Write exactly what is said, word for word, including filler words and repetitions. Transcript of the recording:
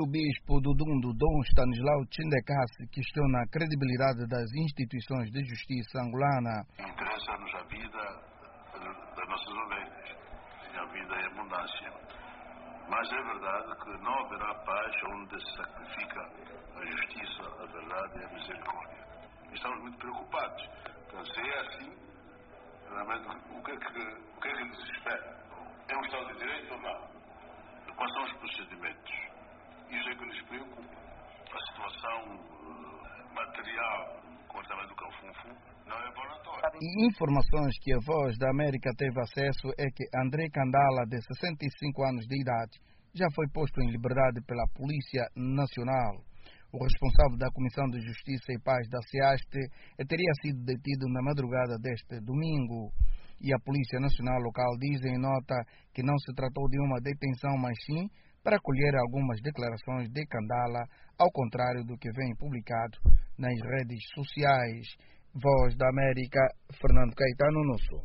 O bispo do Dundo, Dom Stanislau Tshindekasi, questiona a credibilidade das instituições de justiça angolana. Interessa-nos a vida das nossas ovelhas, a vida em abundância. Mas é verdade que não haverá paz onde se sacrifica a justiça, a verdade e a misericórdia. Estamos muito preocupados. Então, se é assim, realmente, o que é que, o que, é que nos espera? É um Estado de Direito ou não? Quais são os procedimentos? Isso é que nos preocupa. A situação uh, material do comportamento do Cafunfu não é bonatória. E informações que a Voz da América teve acesso é que André Kandala, de sessenta e cinco anos de idade, já foi posto em liberdade pela Polícia Nacional. O responsável da Comissão de Justiça e Paz da SEASTE teria sido detido na madrugada deste domingo. E a Polícia Nacional local diz em nota que não se tratou de uma detenção, mas sim para colher algumas declarações de Kandala, ao contrário do que vem publicado nas redes sociais. Voz da América, Fernando Caetano, no Sul.